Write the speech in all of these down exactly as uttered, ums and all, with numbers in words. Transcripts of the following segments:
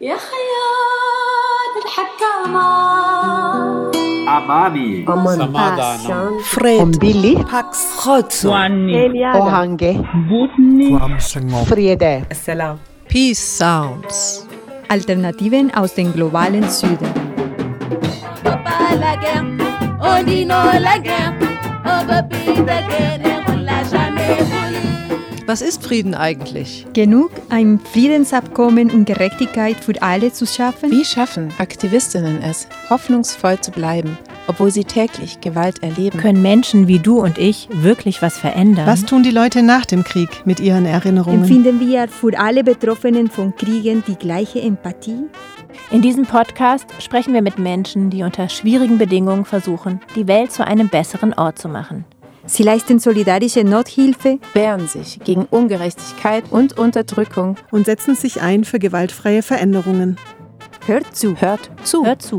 يا خياط الحكامة Amani, Samadhanam, Fred, Ombili, Pax, Khotso, Ohange, Friede, Salam. Peace Sounds. Alternativen aus dem globalen Süden. Was ist Frieden eigentlich? Genug, ein Friedensabkommen und Gerechtigkeit für alle zu schaffen? Wie schaffen Aktivistinnen es, hoffnungsvoll zu bleiben, obwohl sie täglich Gewalt erleben? Können Menschen wie du und ich wirklich was verändern? Was tun die Leute nach dem Krieg mit ihren Erinnerungen? Empfinden wir für alle Betroffenen von Kriegen die gleiche Empathie? In diesem Podcast sprechen wir mit Menschen, die unter schwierigen Bedingungen versuchen, die Welt zu einem besseren Ort zu machen. Sie leisten solidarische Nothilfe, wehren sich gegen Ungerechtigkeit und Unterdrückung und setzen sich ein für gewaltfreie Veränderungen. Hört zu, hört zu, hört zu.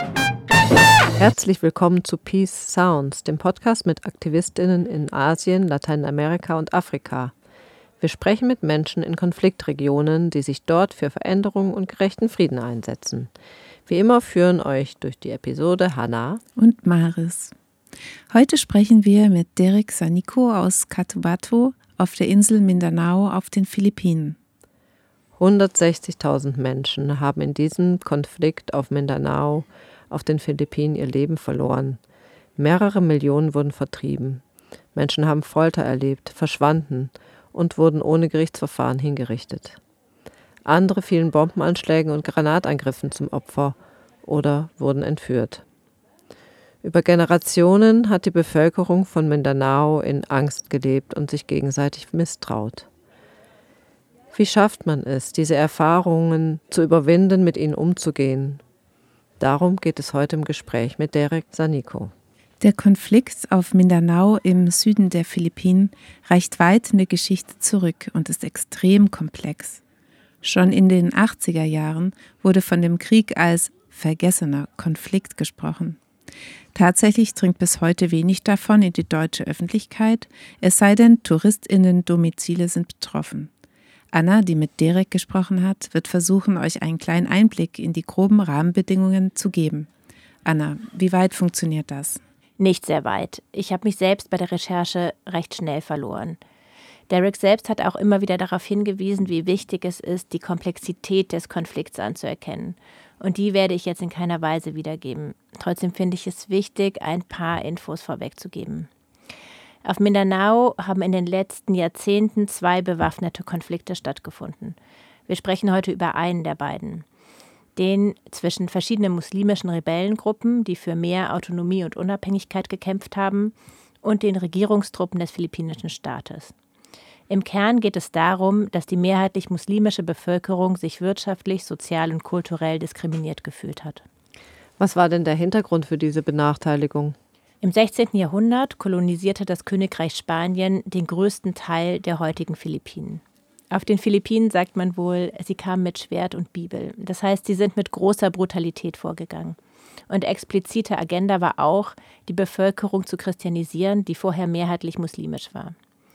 Herzlich willkommen zu Peace Sounds, dem Podcast mit AktivistInnen in Asien, Lateinamerika und Afrika. Wir sprechen mit Menschen in Konfliktregionen, die sich dort für Veränderung und gerechten Frieden einsetzen. Wie immer führen euch durch die Episode Hannah und Maris. Heute sprechen wir mit Derek Sanico aus Cotabato auf der Insel Mindanao auf den Philippinen. hundertsechzigtausend Menschen haben in diesem Konflikt auf Mindanao auf den Philippinen ihr Leben verloren. Mehrere Millionen wurden vertrieben. Menschen haben Folter erlebt, verschwanden und wurden ohne Gerichtsverfahren hingerichtet. Andere fielen Bombenanschlägen und Granatangriffen zum Opfer oder wurden entführt. Über Generationen hat die Bevölkerung von Mindanao in Angst gelebt und sich gegenseitig misstraut. Wie schafft man es, diese Erfahrungen zu überwinden, mit ihnen umzugehen? Darum geht es heute im Gespräch mit Derek Sanico. Der Konflikt auf Mindanao im Süden der Philippinen reicht weit in der Geschichte zurück und ist extrem komplex. Schon in den achtziger Jahren wurde von dem Krieg als vergessener Konflikt gesprochen. Tatsächlich dringt bis heute wenig davon in die deutsche Öffentlichkeit, es sei denn, TouristInnen-Domizile sind betroffen. Anna, die mit Derek gesprochen hat, wird versuchen, euch einen kleinen Einblick in die groben Rahmenbedingungen zu geben. Anna, wie weit funktioniert das? Nicht sehr weit. Ich habe mich selbst bei der Recherche recht schnell verloren. Derek selbst hat auch immer wieder darauf hingewiesen, wie wichtig es ist, die Komplexität des Konflikts anzuerkennen. Und die werde ich jetzt in keiner Weise wiedergeben. Trotzdem finde ich es wichtig, ein paar Infos vorwegzugeben. Auf Mindanao haben in den letzten Jahrzehnten zwei bewaffnete Konflikte stattgefunden. Wir sprechen heute über einen der beiden. Den zwischen verschiedenen muslimischen Rebellengruppen, die für mehr Autonomie und Unabhängigkeit gekämpft haben, und den Regierungstruppen des philippinischen Staates. Im Kern geht es darum, dass die mehrheitlich muslimische Bevölkerung sich wirtschaftlich, sozial und kulturell diskriminiert gefühlt hat. Was war denn der Hintergrund für diese Benachteiligung? Im sechzehnten Jahrhundert kolonisierte das Königreich Spanien den größten Teil der heutigen Philippinen. Auf den Philippinen sagt man wohl, sie kamen mit Schwert und Bibel. Das heißt, sie sind mit großer Brutalität vorgegangen. Und explizite Agenda war auch, die Bevölkerung zu christianisieren, die vorher mehrheitlich muslimisch war.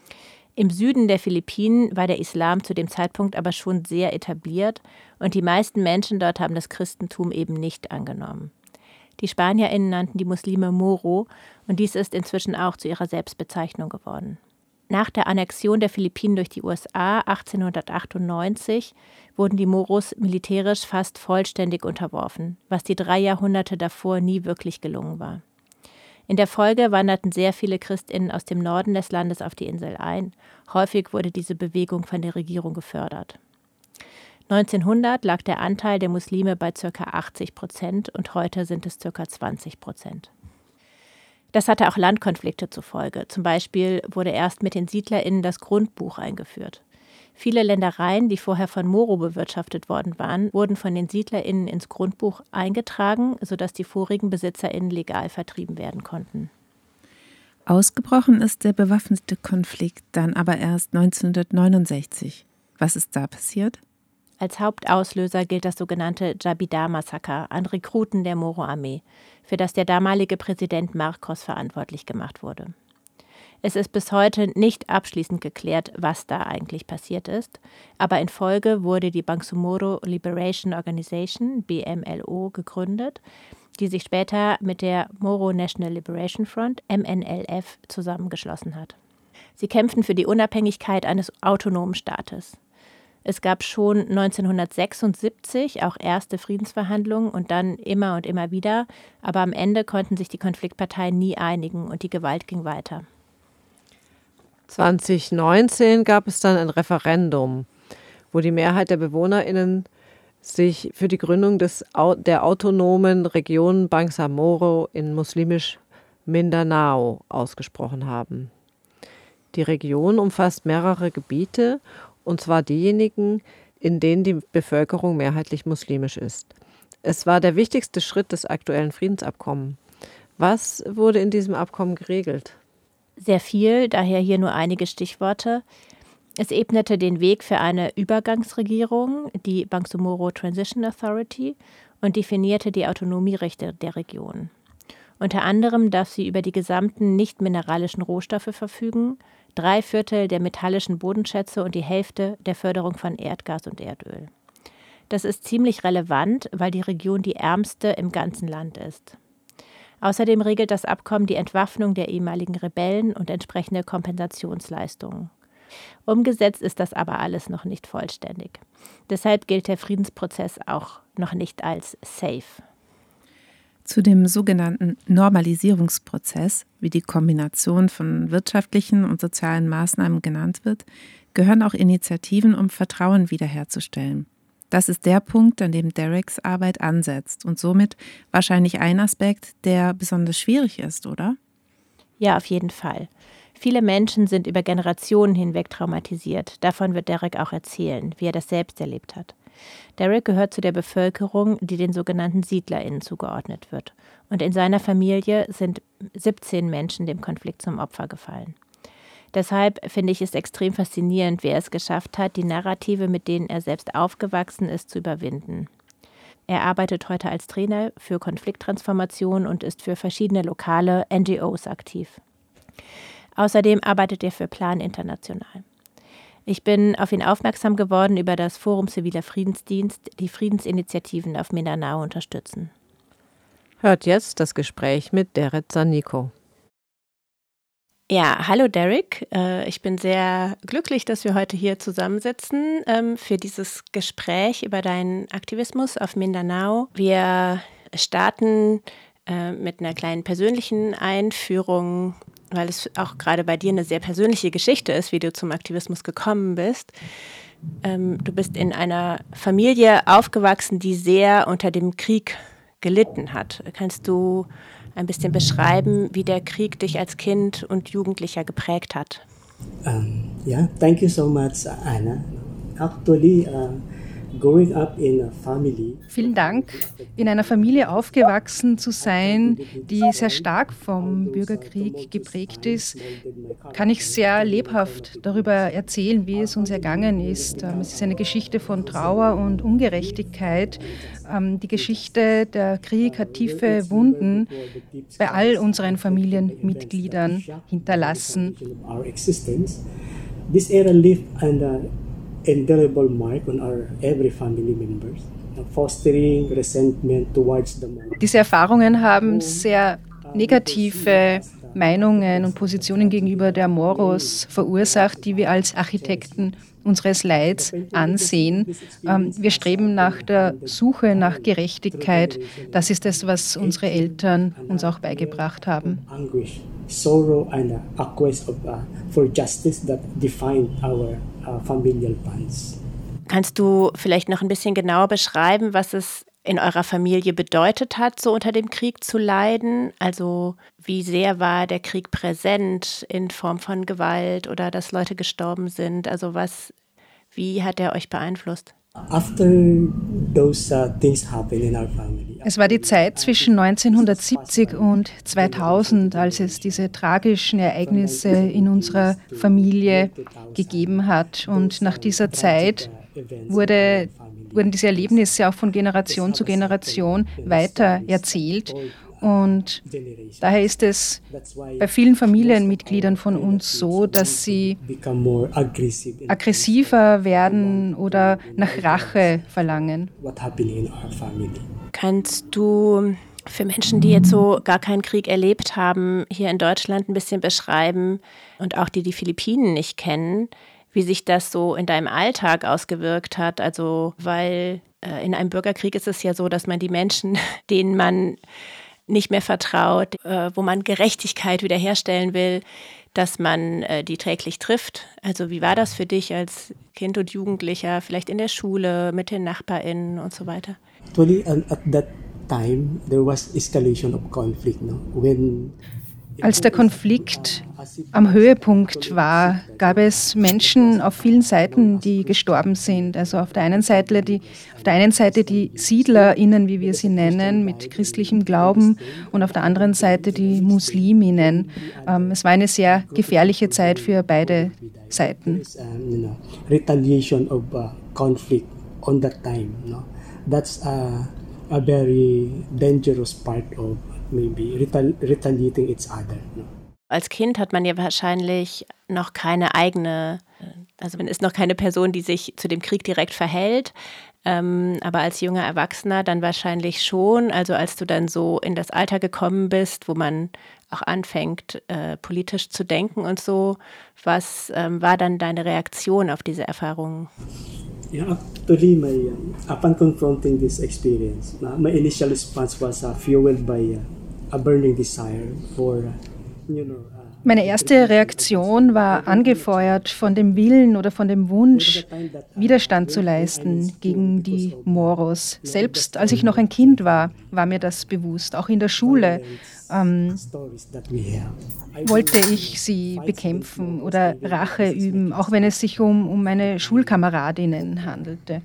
Im Süden der Philippinen war der Islam zu dem Zeitpunkt aber schon sehr etabliert und die meisten Menschen dort haben das Christentum eben nicht angenommen. Die SpanierInnen nannten die Muslime Moro und dies ist inzwischen auch zu ihrer Selbstbezeichnung geworden. Nach der Annexion der Philippinen durch die U S A achtzehnhundertachtundneunzig wurden die Moros militärisch fast vollständig unterworfen, was die drei Jahrhunderte davor nie wirklich gelungen war. In der Folge wanderten sehr viele ChristInnen aus dem Norden des Landes auf die Insel ein. Häufig wurde diese Bewegung von der Regierung gefördert. neunzehnhundert lag der Anteil der Muslime bei ca. achtzig Prozent und heute sind es ca. zwanzig Prozent. Das hatte auch Landkonflikte zur Folge. Zum Beispiel wurde erst mit den SiedlerInnen das Grundbuch eingeführt. Viele Ländereien, die vorher von Moro bewirtschaftet worden waren, wurden von den SiedlerInnen ins Grundbuch eingetragen, sodass die vorigen BesitzerInnen legal vertrieben werden konnten. Ausgebrochen ist der bewaffnete Konflikt dann aber erst neunzehnhundertneunundsechzig. Was ist da passiert? Als Hauptauslöser gilt das sogenannte Jabidar-Massaker an Rekruten der Moro-Armee, für das der damalige Präsident Marcos verantwortlich gemacht wurde. Es ist bis heute nicht abschließend geklärt, was da eigentlich passiert ist, aber in Folge wurde die Bangsamoro Liberation Organization, B M L O, gegründet, die sich später mit der Moro National Liberation Front, M N L F, zusammengeschlossen hat. Sie kämpften für die Unabhängigkeit eines autonomen Staates. Es gab schon neunzehnhundertsechsundsiebzig auch erste Friedensverhandlungen und dann immer und immer wieder, aber am Ende konnten sich die Konfliktparteien nie einigen und die Gewalt ging weiter. zwanzig neunzehn gab es dann ein Referendum, wo die Mehrheit der BewohnerInnen sich für die Gründung des, der autonomen Region Bangsamoro in muslimisch Mindanao ausgesprochen haben. Die Region umfasst mehrere Gebiete, und zwar diejenigen, in denen die Bevölkerung mehrheitlich muslimisch ist. Es war der wichtigste Schritt des aktuellen Friedensabkommens. Was wurde in diesem Abkommen geregelt? Sehr viel, daher hier nur einige Stichworte. Es ebnete den Weg für eine Übergangsregierung, die Bangsamoro Transition Authority, und definierte die Autonomierechte der Region. Unter anderem darf sie über die gesamten nicht-mineralischen Rohstoffe verfügen, drei Viertel der metallischen Bodenschätze und die Hälfte der Förderung von Erdgas und Erdöl. Das ist ziemlich relevant, weil die Region die ärmste im ganzen Land ist. Außerdem regelt das Abkommen die Entwaffnung der ehemaligen Rebellen und entsprechende Kompensationsleistungen. Umgesetzt ist das aber alles noch nicht vollständig. Deshalb gilt der Friedensprozess auch noch nicht als safe. Zu dem sogenannten Normalisierungsprozess, wie die Kombination von wirtschaftlichen und sozialen Maßnahmen genannt wird, gehören auch Initiativen, um Vertrauen wiederherzustellen. Das ist der Punkt, an dem Dereks Arbeit ansetzt und somit wahrscheinlich ein Aspekt, der besonders schwierig ist, oder? Ja, auf jeden Fall. Viele Menschen sind über Generationen hinweg traumatisiert. Davon wird Derek auch erzählen, wie er das selbst erlebt hat. Derek gehört zu der Bevölkerung, die den sogenannten SiedlerInnen zugeordnet wird. Und in seiner Familie sind siebzehn Menschen dem Konflikt zum Opfer gefallen. Deshalb finde ich es extrem faszinierend, wie er es geschafft hat, die Narrative, mit denen er selbst aufgewachsen ist, zu überwinden. Er arbeitet heute als Trainer für Konflikttransformation und ist für verschiedene lokale N G Os aktiv. Außerdem arbeitet er für Plan International. Ich bin auf ihn aufmerksam geworden über das Forum Ziviler Friedensdienst, die Friedensinitiativen auf Mindanao unterstützen. Hört jetzt das Gespräch mit Derek Saniko. Ja, hallo Derek. Ich bin sehr glücklich, dass wir heute hier zusammensitzen für dieses Gespräch über deinen Aktivismus auf Mindanao. Wir starten mit einer kleinen persönlichen Einführung, weil es auch gerade bei dir eine sehr persönliche Geschichte ist, wie du zum Aktivismus gekommen bist. Du bist in einer Familie aufgewachsen, die sehr unter dem Krieg gelitten hat. Kannst du ein bisschen beschreiben, wie der Krieg dich als Kind und Jugendlicher geprägt hat? Um, yeah, thank you so much, Anna. Actually, uh, growing up in a family. Vielen Dank. In einer Familie aufgewachsen zu sein, die sehr stark vom Bürgerkrieg geprägt ist, kann ich sehr lebhaft darüber erzählen, wie es uns ergangen ist. Es ist eine Geschichte von Trauer und Ungerechtigkeit. Die Geschichte, der Krieg hat tiefe Wunden bei all unseren Familienmitgliedern hinterlassen. This era lived under indelible mark on our every family members, fostering resentment towards the Moro. Diese Erfahrungen haben sehr negative Meinungen und Positionen gegenüber der Moros verursacht, die wir als Architekten unseres Leids ansehen. Wir streben nach der Suche nach Gerechtigkeit. Das ist es, was unsere Eltern uns auch beigebracht haben. Sorrow and a quest of, uh, for justice that defined our uh, familial bonds. Kannst du vielleicht noch ein bisschen genauer beschreiben, was es in eurer Familie bedeutet hat, so unter dem Krieg zu leiden? Also wie sehr war der Krieg präsent in Form von Gewalt oder dass Leute gestorben sind? Also was, wie hat er euch beeinflusst? After those uh, things happened in our family. Es war die Zeit zwischen neunzehnhundertsiebzig und zweitausend, als es diese tragischen Ereignisse in unserer Familie gegeben hat. Und nach dieser Zeit wurde, wurden diese Erlebnisse auch von Generation zu Generation weiter erzählt. Und daher ist es bei vielen Familienmitgliedern von uns so, dass sie aggressiver werden oder nach Rache verlangen. Kannst du für Menschen, die jetzt so gar keinen Krieg erlebt haben, hier in Deutschland ein bisschen beschreiben und auch die die Philippinen nicht kennen, wie sich das so in deinem Alltag ausgewirkt hat? Also, weil äh, in einem Bürgerkrieg ist es ja so, dass man die Menschen, denen man nicht mehr vertraut, äh, wo man Gerechtigkeit wiederherstellen will, dass man äh, die täglich trifft. Also wie war das für dich als Kind und Jugendlicher, vielleicht in der Schule, mit den NachbarInnen und so weiter? Actually, at that time, there was escalation of conflict. No? When Als der Konflikt am Höhepunkt war, gab es Menschen auf vielen Seiten, die gestorben sind. Also auf der einen Seite die, auf der einen Seite die SiedlerInnen, wie wir sie nennen, mit christlichem Glauben, und auf der anderen Seite die Musliminnen. Ähm, es war eine sehr gefährliche Zeit für beide Seiten. Retaliation of conflict on that time. That's a very dangerous part of maybe retali- retaliating each other. No? Als Kind hat man ja wahrscheinlich noch keine eigene, also man ist noch keine Person, die sich zu dem Krieg direkt verhält, ähm, aber als junger Erwachsener dann wahrscheinlich schon, also als du dann so in das Alter gekommen bist, wo man auch anfängt, äh, politisch zu denken und so, was ähm, war dann deine Reaktion auf diese Erfahrungen? Yeah, actually, my uh, upon confronting this experience, uh, my initial response was uh, fueled by uh, a burning desire for, uh, you know. Uh, Meine erste Reaktion war angefeuert von dem Willen oder von dem Wunsch, Widerstand zu leisten gegen die Moros. Selbst als ich noch ein Kind war, war mir das bewusst. Auch in der Schule ähm, wollte ich sie bekämpfen oder Rache üben, auch wenn es sich um, um meine Schulkameradinnen handelte.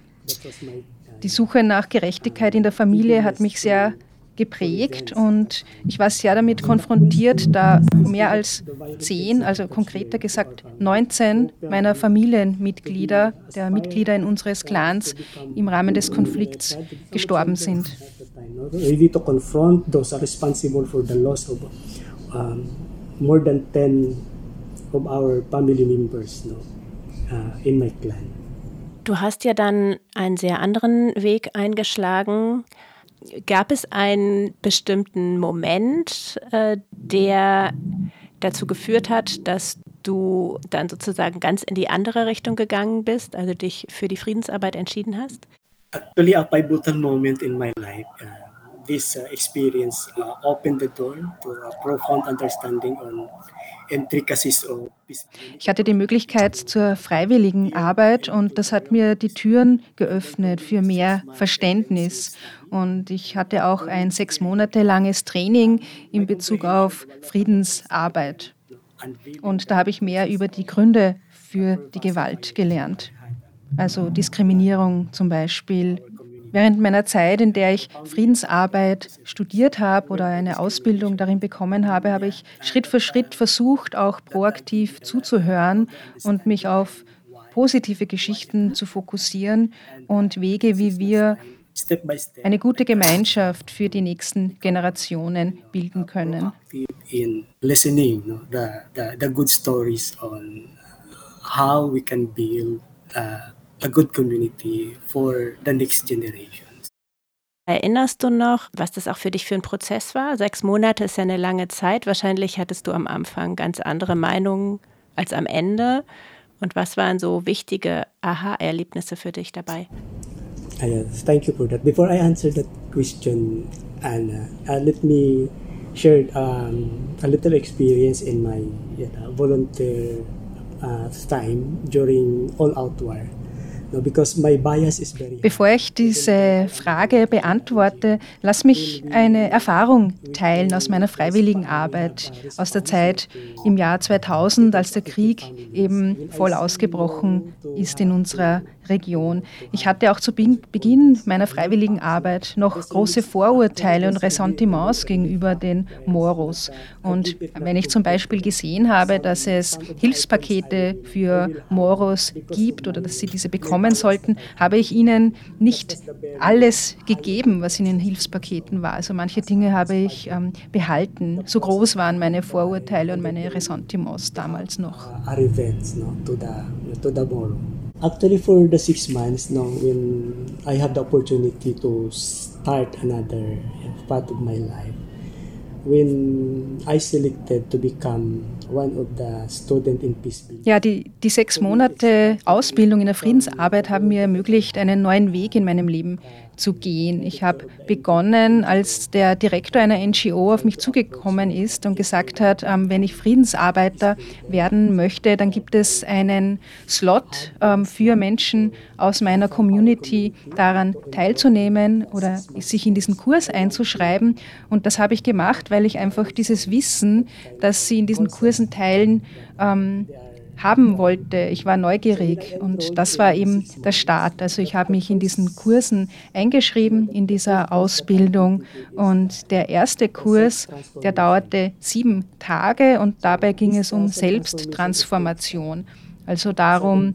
Die Suche nach Gerechtigkeit in der Familie hat mich sehr geprägt und ich war sehr damit konfrontiert, da mehr als zehn, also konkreter gesagt neunzehn meiner Familienmitglieder, der Mitglieder in unseres Clans, im Rahmen des Konflikts gestorben sind. Ready to confront those are responsible for the loss of um, more than ten of our family members, no, uh, in my clan. Du hast ja dann einen sehr anderen Weg eingeschlagen. Gab es einen bestimmten Moment, äh, der dazu geführt hat, dass du dann sozusagen ganz in die andere Richtung gegangen bist, also dich für die Friedensarbeit entschieden hast? Actually, a pivotal moment in my life. Uh, this uh, experience uh, opened the door to a profound understanding on intricacies of peace. Ich hatte die Möglichkeit zur freiwilligen Arbeit und das hat mir die Türen geöffnet für mehr Verständnis. Und ich hatte auch ein sechs Monate langes Training in Bezug auf Friedensarbeit. Und da habe ich mehr über die Gründe für die Gewalt gelernt. Also Diskriminierung zum Beispiel. Während meiner Zeit, in der ich Friedensarbeit studiert habe oder eine Ausbildung darin bekommen habe, habe ich Schritt für Schritt versucht, auch proaktiv zuzuhören und mich auf positive Geschichten zu fokussieren und Wege, wie wir eine gute Gemeinschaft für die nächsten Generationen bilden können. In listening, no, the, the, the good stories on how we can build uh, a good community for the next generations. Erinnerst du noch, was das auch für dich für ein Prozess war? Sechs Monate ist ja eine lange Zeit. Wahrscheinlich hattest du am Anfang ganz andere Meinungen als am Ende. Und was waren so wichtige Aha-Erlebnisse für dich dabei? Uh, yes, thank you for that. Before I answer that question, Anna, uh, let me share um, a little experience in my you know, volunteer uh, time during all-out war. No, because my bias is very Bevor ich diese Frage beantworte, lass mich eine Erfahrung teilen aus meiner freiwilligen Arbeit, aus der Zeit im Jahr zweitausend, als der Krieg eben voll ausgebrochen ist in unserer Region. Ich hatte auch zu Beginn meiner freiwilligen Arbeit noch große Vorurteile und Ressentiments gegenüber den Moros. Und wenn ich zum Beispiel gesehen habe, dass es Hilfspakete für Moros gibt oder dass sie diese bekommen sollten, habe ich ihnen nicht alles gegeben, was in den Hilfspaketen war. Also manche Dinge habe ich ähm, behalten. So groß waren meine Vorurteile und meine Ressentiments damals noch. Actually, for the six months now, when I have the opportunity to start another part of my life, when I selected to become one of the student in peacebuilding. Ja, die, die sechs Monate Ausbildung in der Friedensarbeit haben mir ermöglicht, einen neuen Weg in meinem Leben zu gehen. Ich habe begonnen, als der Direktor einer N G O auf mich zugekommen ist und gesagt hat, ähm, wenn ich Friedensarbeiter werden möchte, dann gibt es einen Slot ähm, für Menschen aus meiner Community, daran teilzunehmen oder sich in diesen Kurs einzuschreiben. Und das habe ich gemacht, weil ich einfach dieses Wissen, das sie in diesen Kursen teilen, ähm, haben wollte. Ich war neugierig und das war eben der Start. Also ich habe mich in diesen Kursen eingeschrieben, in dieser Ausbildung, und der erste Kurs, der dauerte sieben Tage und dabei ging es um Selbsttransformation. Also darum,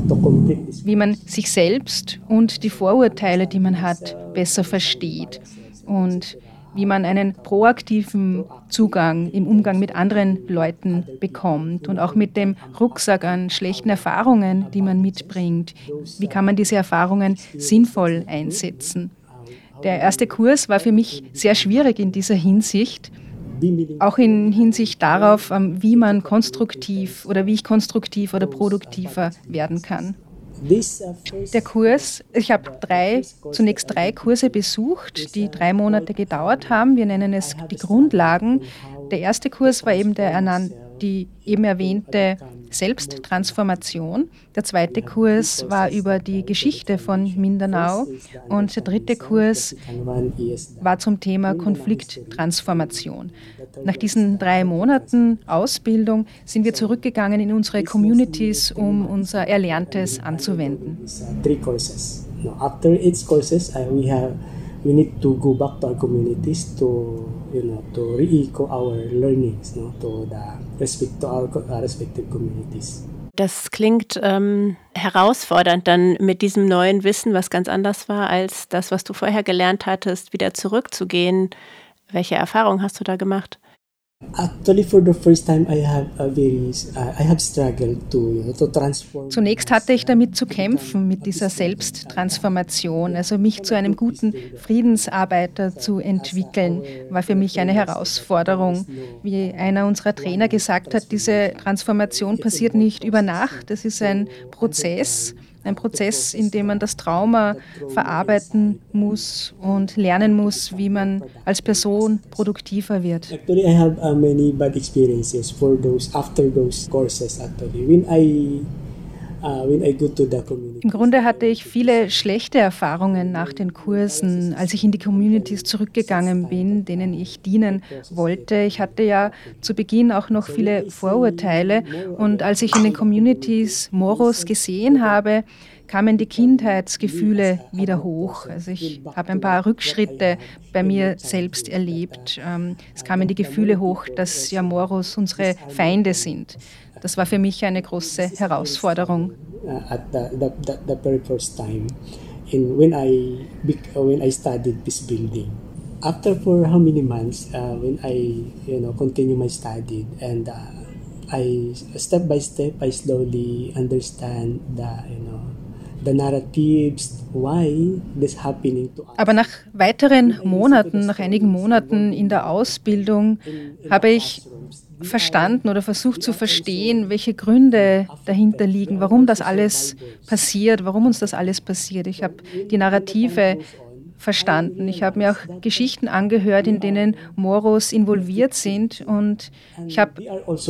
wie man sich selbst und die Vorurteile, die man hat, besser versteht und wie man einen proaktiven Zugang im Umgang mit anderen Leuten bekommt und auch mit dem Rucksack an schlechten Erfahrungen, die man mitbringt. Wie kann man diese Erfahrungen sinnvoll einsetzen? Der erste Kurs war für mich sehr schwierig in dieser Hinsicht, auch in Hinsicht darauf, wie man konstruktiv oder wie ich konstruktiv oder produktiver werden kann. Der Kurs, ich habe drei, zunächst drei Kurse besucht, die drei Monate gedauert haben. Wir nennen es die Grundlagen. Der erste Kurs war eben der, die eben erwähnte Selbsttransformation. Der zweite Kurs war über die Geschichte von Mindanao und der dritte Kurs war zum Thema Konflikttransformation. Nach diesen drei Monaten Ausbildung sind wir zurückgegangen in unsere Communities, um unser Erlerntes anzuwenden. Three courses. After each courses, we have we need to go back to our communities to you know to re-echo our learnings, no, to the respect to our, our respective communities. Das klingt ähm, herausfordernd, dann mit diesem neuen Wissen, was ganz anders war als das, was du vorher gelernt hattest, wieder zurückzugehen. Welche Erfahrungen hast du da gemacht? Actually, for the first time, I have a very, I have struggled to, you know, to transform. Zunächst hatte ich damit zu kämpfen, mit dieser Selbsttransformation, also mich zu einem guten Friedensarbeiter zu entwickeln, war für mich eine Herausforderung. Wie einer unserer Trainer gesagt hat, diese Transformation passiert nicht über Nacht, das ist ein Prozess. Ein Prozess, in dem man das Trauma verarbeiten muss und lernen muss, wie man als Person produktiver wird. Actually, I have uh, many bad experiences for those after those courses. Actually, when I uh, when I go to the community. Im Grunde hatte ich viele schlechte Erfahrungen nach den Kursen, als ich in die Communities zurückgegangen bin, denen ich dienen wollte. Ich hatte ja zu Beginn auch noch viele Vorurteile und als ich in den Communities Moros gesehen habe, kamen die Kindheitsgefühle wieder hoch. Also ich habe ein paar Rückschritte bei mir selbst erlebt. Es kamen die Gefühle hoch, dass ja Moros unsere Feinde sind. Das war für mich eine große Herausforderung. At the, the, the, the very first time, in when I when I studied peace building. After for how many months, uh, when I you know continue my study and uh, I step by step I slowly understand the you know the narratives why this happening to us. Aber nach weiteren Monaten, nach einigen Monaten in der Ausbildung habe ich verstanden oder versucht zu verstehen, welche Gründe dahinter liegen, warum das alles passiert, warum uns das alles passiert. Ich habe die Narrative verstanden. Ich habe mir auch Geschichten angehört, in denen Moros involviert sind und ich habe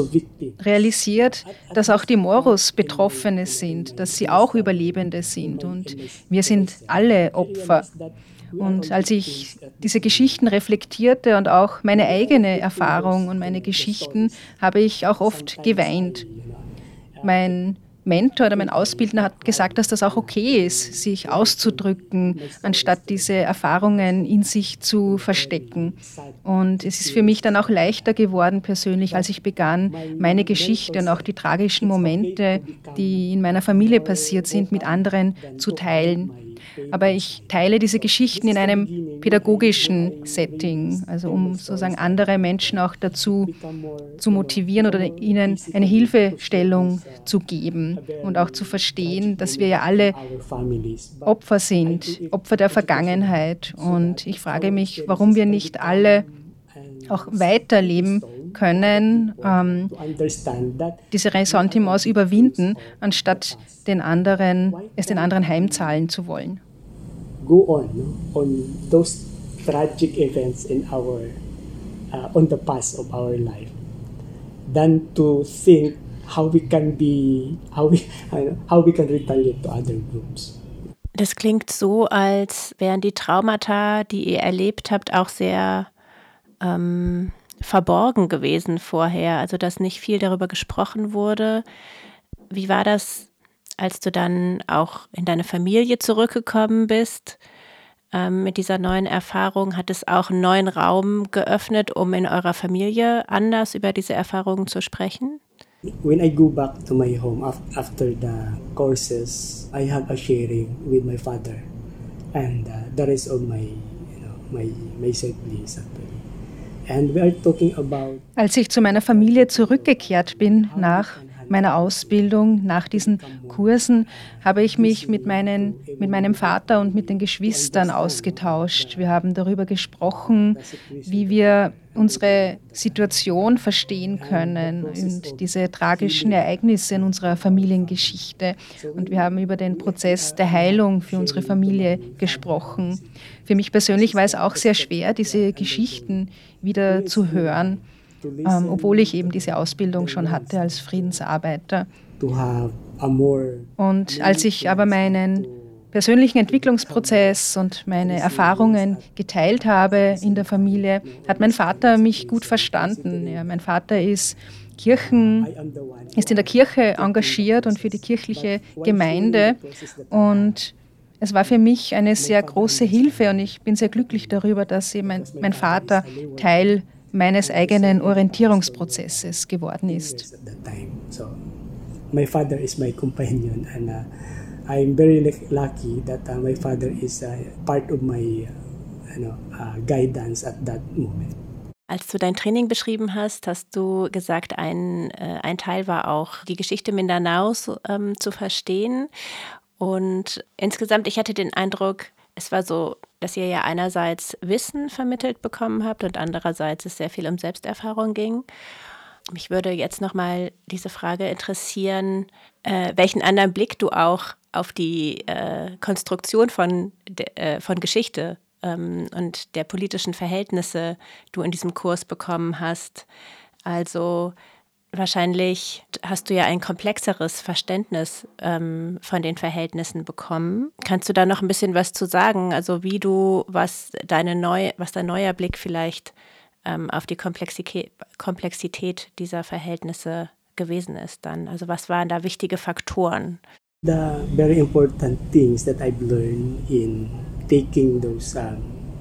realisiert, dass auch die Moros Betroffene sind, dass sie auch Überlebende sind und wir sind alle Opfer. Und als ich diese Geschichten reflektierte und auch meine eigene Erfahrung und meine Geschichten, habe ich auch oft geweint. Mein Mentor oder mein Ausbildner hat gesagt, dass das auch okay ist, sich auszudrücken, anstatt diese Erfahrungen in sich zu verstecken. Und es ist für mich dann auch leichter geworden persönlich, als ich begann, meine Geschichte und auch die tragischen Momente, die in meiner Familie passiert sind, mit anderen zu teilen. Aber ich teile diese Geschichten in einem pädagogischen Setting, also um sozusagen andere Menschen auch dazu zu motivieren oder ihnen eine Hilfestellung zu geben und auch zu verstehen, dass wir ja alle Opfer sind, Opfer der Vergangenheit. Und ich frage mich, warum wir nicht alle auch weiterleben können, ähm, diese Ressentiments überwinden, anstatt den anderen, es den anderen heimzahlen zu wollen. Go on no, on those tragic events in our uh, on the past of our life, than to think how we can be how we how we can retaliate to other groups. Das klingt so, als wären die Traumata, die ihr erlebt habt, auch sehr ähm, verborgen gewesen vorher, also dass nicht viel darüber gesprochen wurde. Wie war das, als du dann auch in deine Familie zurückgekommen bist ähm, mit dieser neuen Erfahrung? Hat es auch einen neuen Raum geöffnet, um in eurer Familie anders über diese Erfahrungen zu sprechen? When I go back to my home after the courses, I have a sharing with my father and uh, the rest of my, you know, my my siblings actually. And we are talking about. Als ich zu meiner Familie zurückgekehrt bin nach meiner Ausbildung, nach diesen Kursen, habe ich mich mit, meinen, mit meinem Vater und mit den Geschwistern ausgetauscht. Wir haben darüber gesprochen, wie wir unsere Situation verstehen können und diese tragischen Ereignisse in unserer Familiengeschichte. Und wir haben über den Prozess der Heilung für unsere Familie gesprochen. Für mich persönlich war es auch sehr schwer, diese Geschichten wieder zu hören, ähm, obwohl ich eben diese Ausbildung schon hatte als Friedensarbeiter. Und als ich aber meinen persönlichen Entwicklungsprozess und meine Erfahrungen geteilt habe in der Familie, hat mein Vater mich gut verstanden. Ja, mein Vater ist Kirchen, ist in der Kirche engagiert und für die kirchliche Gemeinde. Und es war für mich eine sehr große Hilfe und ich bin sehr glücklich darüber, dass eben mein, mein Vater Teil meines eigenen Orientierungsprozesses geworden ist. My father is my companion and uh, I'm very lucky that uh, my father is uh, part of my uh, you know, uh, guidance at that moment. Als du dein Training beschrieben hast, hast du gesagt, ein, äh, ein Teil war auch, die Geschichte Mindanaus ähm, zu verstehen. Und insgesamt, ich hatte den Eindruck, es war so, dass ihr ja einerseits Wissen vermittelt bekommen habt und andererseits es sehr viel um Selbsterfahrung ging. Mich würde jetzt nochmal diese Frage interessieren, äh, welchen anderen Blick du auch auf die äh, Konstruktion von, de, äh, von Geschichte ähm, und der politischen Verhältnisse du in diesem Kurs bekommen hast. Also wahrscheinlich hast du ja ein komplexeres Verständnis ähm, von den Verhältnissen bekommen. Kannst du da noch ein bisschen was zu sagen? Also wie du, was deine neu, was dein neuer Blick vielleicht ähm, auf die Komplexität, Komplexität dieser Verhältnisse gewesen ist dann? Also was waren da wichtige Faktoren? The very important things that I've learned in taking those um,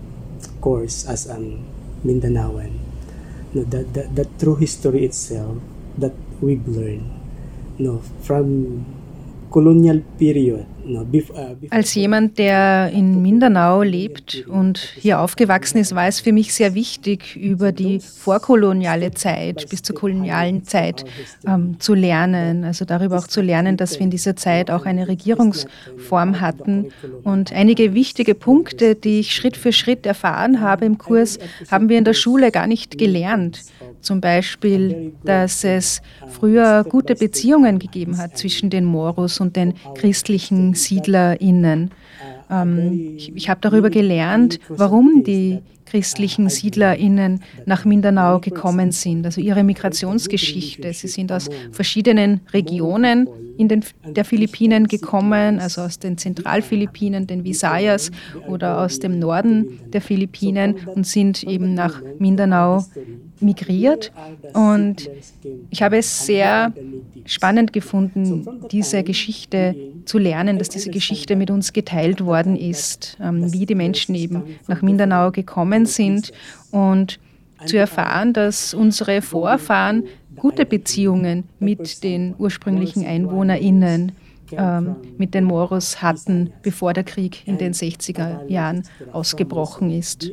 course as a Mindanaoan, no, the, the, the true history itself that we've learned, no, from colonial period. No, before, uh, before Als jemand, der in Mindanao lebt und hier aufgewachsen ist, war es für mich sehr wichtig, über die vorkoloniale Zeit bis zur kolonialen Zeit ähm, zu lernen. Also darüber auch zu lernen, dass wir in dieser Zeit auch eine Regierungsform hatten. Und einige wichtige Punkte, die ich Schritt für Schritt erfahren habe im Kurs, haben wir in der Schule gar nicht gelernt. Zum Beispiel, dass es früher gute Beziehungen gegeben hat zwischen den Moros und den christlichen SiedlerInnen. Ähm, ich ich habe darüber gelernt, warum die christlichen SiedlerInnen nach Mindanao gekommen sind, also ihre Migrationsgeschichte. Sie sind aus verschiedenen Regionen in den, der Philippinen gekommen, also aus den Zentralphilippinen, den Visayas oder aus dem Norden der Philippinen und sind eben nach Mindanao migriert. Und ich habe es sehr spannend gefunden, diese Geschichte zu lernen, dass diese Geschichte mit uns geteilt worden ist, ähm, wie die Menschen eben nach Mindanao gekommen sind und zu erfahren, dass unsere Vorfahren gute Beziehungen mit den ursprünglichen EinwohnerInnen, ähm, mit den Moros hatten, bevor der Krieg in den sechziger Jahren ausgebrochen ist.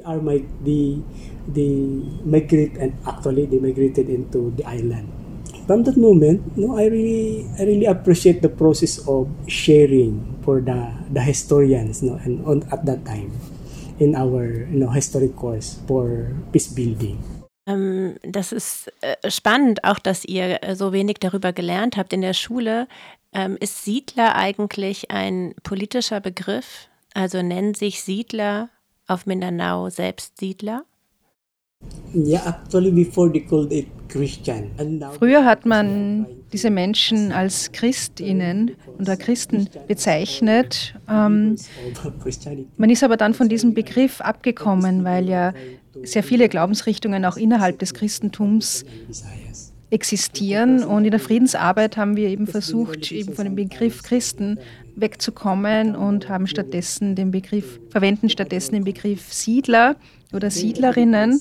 From that moment, no, I really, I really appreciate the process of sharing for the the historians, no, and on at that time in our, you know, historic course for peace building. Ähm, das ist äh, spannend, auch dass ihr äh, so wenig darüber gelernt habt in der Schule. Ähm, ist Siedler eigentlich ein politischer Begriff? Also nennen sich Siedler auf Mindanao selbst Siedler? Yeah, actually before they called it Christian. Früher hat man diese Menschen als Christinnen oder Christen bezeichnet. Ähm, man ist aber dann von diesem Begriff abgekommen, weil ja sehr viele Glaubensrichtungen auch innerhalb des Christentums existieren. Und in der Friedensarbeit haben wir eben versucht, eben von dem Begriff Christen wegzukommen und haben stattdessen den Begriff, verwenden stattdessen den Begriff Siedler oder Siedlerinnen.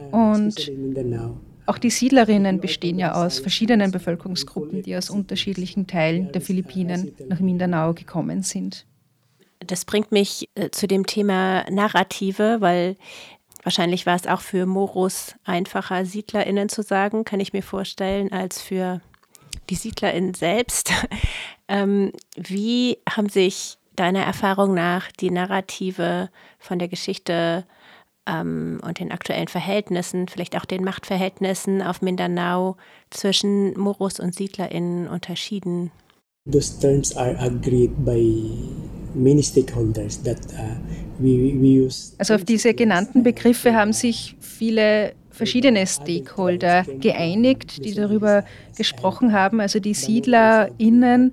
Und auch die Siedlerinnen bestehen ja aus verschiedenen Bevölkerungsgruppen, die aus unterschiedlichen Teilen der Philippinen nach Mindanao gekommen sind. Das bringt mich äh, zu dem Thema Narrative, weil wahrscheinlich war es auch für Moros einfacher, SiedlerInnen zu sagen, kann ich mir vorstellen, als für die SiedlerInnen selbst. ähm, wie haben sich deiner Erfahrung nach die Narrative von der Geschichte ähm, und den aktuellen Verhältnissen, vielleicht auch den Machtverhältnissen auf Mindanao zwischen Moros und SiedlerInnen unterschieden? Those terms are agreed by many stakeholders that uh, we, we use. Also auf diese genannten Begriffe haben sich viele verschiedene Stakeholder geeinigt, die darüber gesprochen haben. Also die SiedlerInnen,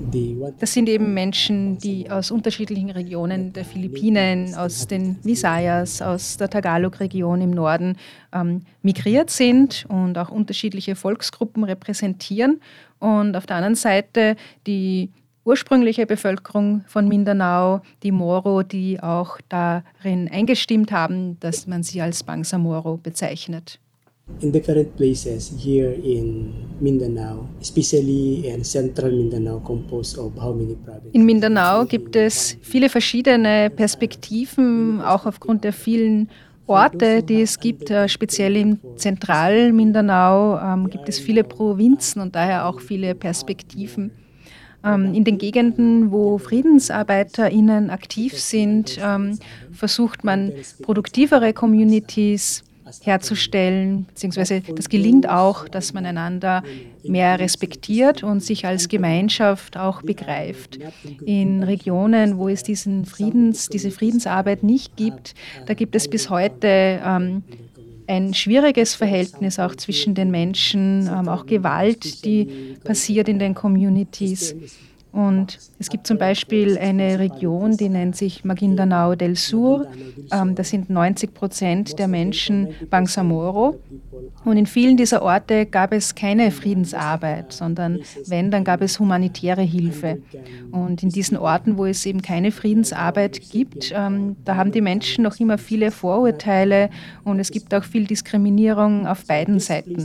das sind eben Menschen, die aus unterschiedlichen Regionen der Philippinen, aus den Visayas, aus der Tagalog-Region im Norden ähm, migriert sind und auch unterschiedliche Volksgruppen repräsentieren. Und auf der anderen Seite die ursprüngliche Bevölkerung von Mindanao, die Moro, die auch darin eingestimmt haben, dass man sie als Bangsamoro bezeichnet. In different places here in Mindanao, especially in central Mindanao, composed of how many provinces? In Mindanao gibt es viele verschiedene Perspektiven, auch aufgrund der vielen Orte, die es gibt, speziell im Zentral-Mindanao ähm, gibt es viele Provinzen und daher auch viele Perspektiven. Ähm, in den Gegenden, wo FriedensarbeiterInnen aktiv sind, ähm, versucht man produktivere Communities herzustellen, beziehungsweise das gelingt auch, dass man einander mehr respektiert und sich als Gemeinschaft auch begreift. In Regionen, wo es diesen Friedens, diese Friedensarbeit nicht gibt, da gibt es bis heute ähm, ein schwieriges Verhältnis auch zwischen den Menschen, ähm, auch Gewalt, die passiert in den Communities. Und es gibt zum Beispiel eine Region, die nennt sich Maguindanao del Sur. Ähm, da sind neunzig Prozent der Menschen Bangsamoro. Und in vielen dieser Orte gab es keine Friedensarbeit, sondern wenn, dann gab es humanitäre Hilfe. Und in diesen Orten, wo es eben keine Friedensarbeit gibt, ähm, da haben die Menschen noch immer viele Vorurteile und es gibt auch viel Diskriminierung auf beiden Seiten.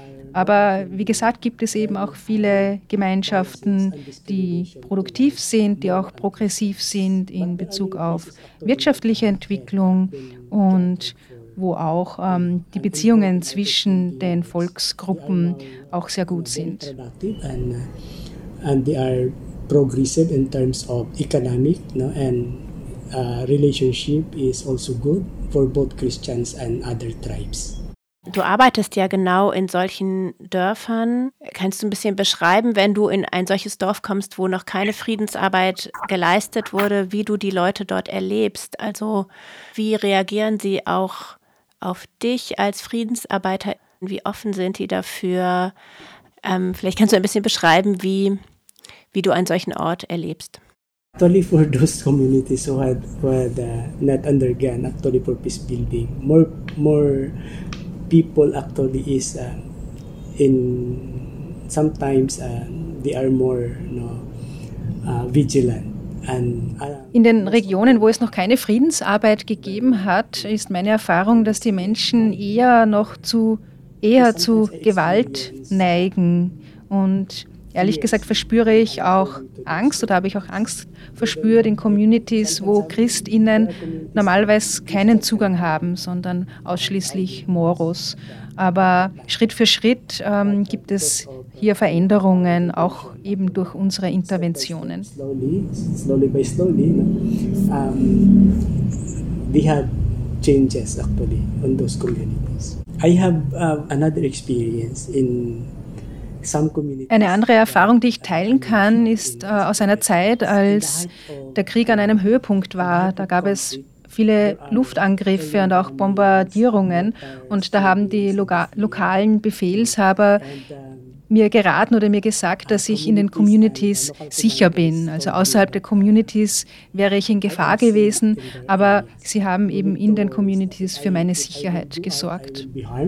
Aber wie gesagt, gibt es eben auch viele Gemeinschaften, die produktiv sind, die auch progressiv sind in Bezug auf wirtschaftliche Entwicklung und wo auch ähm, die Beziehungen zwischen den Volksgruppen auch sehr gut sind. And they are progressive in terms of economic, no, and uh, relationship is also good for both Christians and other tribes. Du arbeitest ja genau in solchen Dörfern. Kannst du ein bisschen beschreiben, wenn du in ein solches Dorf kommst, wo noch keine Friedensarbeit geleistet wurde, wie du die Leute dort erlebst? Also wie reagieren sie auch auf dich als Friedensarbeiter? Wie offen sind die dafür? Ähm, vielleicht kannst du ein bisschen beschreiben, wie, wie du einen solchen Ort erlebst. Actually, for those communities who had, who had uh, not undergone actually for peace building, more more people actually is uh, in sometimes uh, they are more, you know, uh, vigilant. In den Regionen, wo es noch keine Friedensarbeit gegeben hat, ist meine Erfahrung, dass die Menschen eher noch zu, eher zu Gewalt neigen. Und ehrlich gesagt verspüre ich auch Angst oder habe ich auch Angst verspürt in Communities, wo ChristInnen normalerweise keinen Zugang haben, sondern ausschließlich Moros. Aber Schritt für Schritt ähm, gibt es hier Veränderungen, auch eben durch unsere Interventionen. Slowly, slowly by slowly, um, they have changes actually on those communities. I have uh, another experience in some communities. Eine andere Erfahrung, die ich teilen kann, ist äh, aus einer Zeit, als der Krieg an einem Höhepunkt war. Da gab es viele Luftangriffe und auch Bombardierungen. Und da haben die loka- lokalen Befehlshaber mir geraten oder mir gesagt, dass ich in den Communities sicher bin. Also außerhalb der Communities wäre ich in Gefahr gewesen, aber sie haben eben in den Communities für meine Sicherheit gesorgt.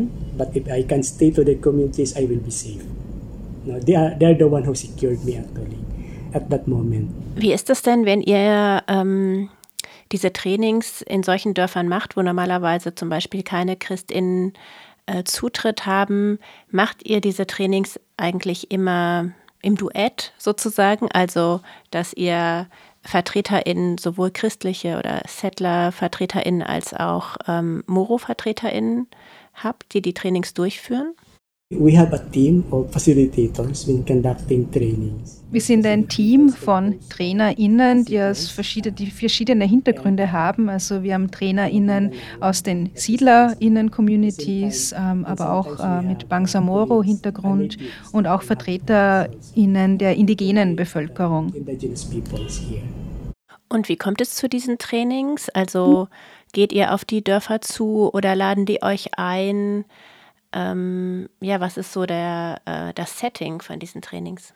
Wie ist das denn, wenn ihr ähm diese Trainings in solchen Dörfern macht, wo normalerweise zum Beispiel keine ChristInnen äh, Zutritt haben? Macht ihr diese Trainings eigentlich immer im Duett sozusagen? Also, dass ihr VertreterInnen, sowohl christliche oder Settler-VertreterInnen als auch ähm, Moro-VertreterInnen habt, die die Trainings durchführen? We have a team of facilitators when conducting trainings. Wir sind ein Team von TrainerInnen, die, aus verschiedene, die verschiedene Hintergründe haben. Also wir haben TrainerInnen aus den SiedlerInnen-Communities, ähm, aber auch äh, mit Bangsamoro-Hintergrund und auch VertreterInnen der indigenen Bevölkerung. Und wie kommt es zu diesen Trainings? Also geht ihr auf die Dörfer zu oder laden die euch ein? Ähm, ja, was ist so der, äh, das Setting von diesen Trainings?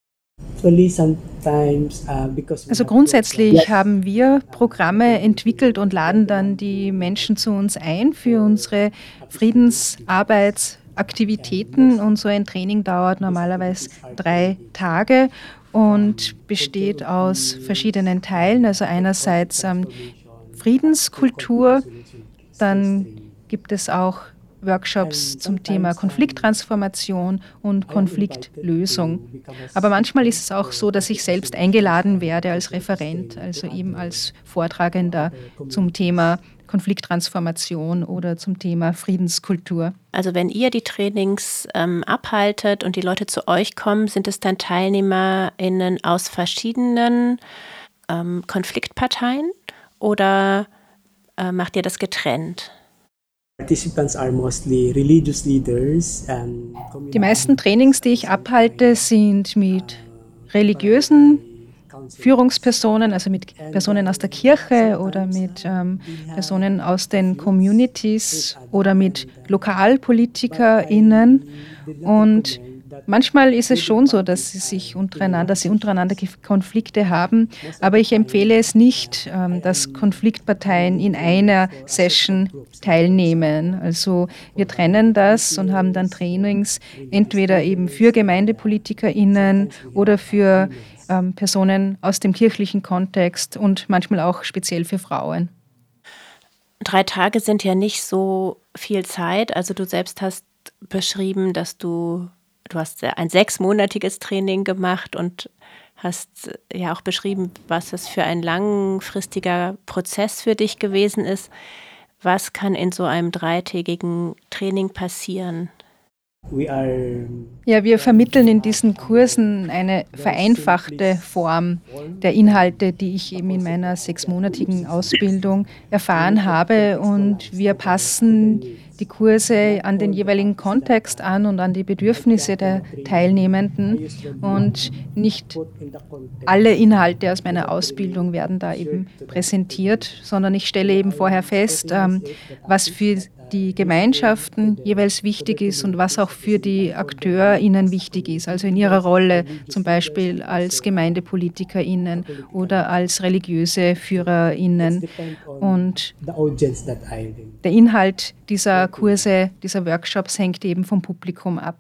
Also grundsätzlich haben wir Programme entwickelt und laden dann die Menschen zu uns ein für unsere Friedensarbeitsaktivitäten. Und so ein Training dauert normalerweise drei Tage und besteht aus verschiedenen Teilen. Also einerseits ähm, Friedenskultur, dann gibt es auch Workshops zum Thema Konflikttransformation und Konfliktlösung. Aber manchmal ist es auch so, dass ich selbst eingeladen werde als Referent, also eben als Vortragender zum Thema Konflikttransformation oder zum Thema Friedenskultur. Also wenn ihr die Trainings ähm, abhaltet und die Leute zu euch kommen, sind es dann TeilnehmerInnen aus verschiedenen ähm, Konfliktparteien oder äh, macht ihr das getrennt? Die meisten Trainings, die ich abhalte, sind mit religiösen Führungspersonen, also mit Personen aus der Kirche oder mit ähm, Personen aus den Communities oder mit LokalpolitikerInnen. Und manchmal ist es schon so, dass sie sich untereinander, dass sie untereinander Konflikte haben, aber ich empfehle es nicht, dass Konfliktparteien in einer Session teilnehmen. Also wir trennen das und haben dann Trainings entweder eben für GemeindepolitikerInnen oder für ähm, Personen aus dem kirchlichen Kontext und manchmal auch speziell für Frauen. Drei Tage sind ja nicht so viel Zeit. Also du selbst hast beschrieben, dass du Du hast ein sechsmonatiges Training gemacht und hast ja auch beschrieben, was es für ein langfristiger Prozess für dich gewesen ist. Was kann in so einem dreitägigen Training passieren? Ja, wir vermitteln in diesen Kursen eine vereinfachte Form der Inhalte, die ich eben in meiner sechsmonatigen Ausbildung erfahren habe. Und wir passen die Kurse an den jeweiligen Kontext an und an die Bedürfnisse der Teilnehmenden. Und nicht alle Inhalte aus meiner Ausbildung werden da eben präsentiert, sondern ich stelle eben vorher fest, was für die Gemeinschaften jeweils wichtig ist und was auch für die AkteurInnen wichtig ist, also in ihrer Rolle zum Beispiel als GemeindepolitikerInnen oder als religiöse FührerInnen. Und der Inhalt dieser Kurse, dieser Workshops hängt eben vom Publikum ab.